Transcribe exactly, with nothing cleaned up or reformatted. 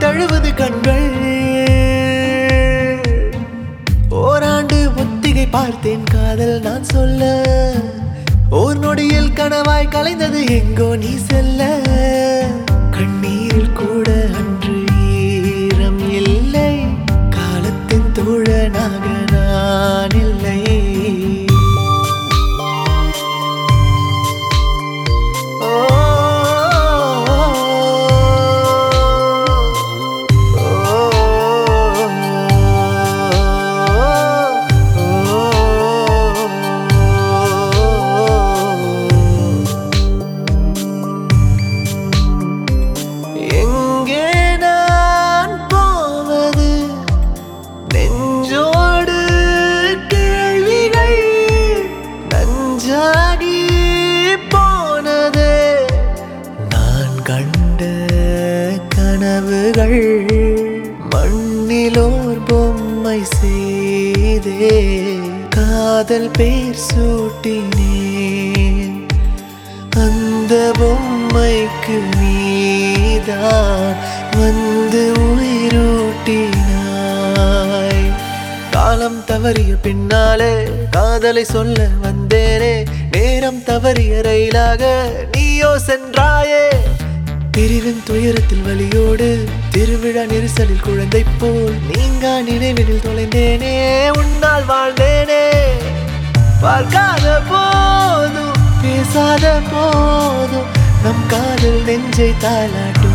அழுவது கண்கள். ஓராண்டு ஒத்திகை பார்த்தேன் காதல் நான் சொல்ல. ஓர் நொடியில் கனவாய் கலைந்தது எங்கோ நீ செல்ல. கண்ணீரில் கூட அன்று ஈரம் இல்லை. காலத்தின் தோழனாக நான் இல்லை. கனவுகள் மண்ணிலோர் பொம்மை செய்தே காதல் பேர் சூட்டினேன். அந்த பொம்மைக்கு நீதான் வந்து உயிரூட்டினாய். காலம் தவறிய பின்னாலே காதலை சொல்ல வந்தேனே. நேரம் தவறிய ரயிலாக நீயோ சென்றாயே. பிரிவின் துயரத்தில் வலியோடு திருவிழா நெரிசலில் குழந்தை போல் நீங்கா நினைவில் தொலைந்தேனே. உன்னால் வாழ்ந்தேனே. பார்க்காத போதும் பேசாத போதும் நம் காதல் நெஞ்சை தாளாட்டும்.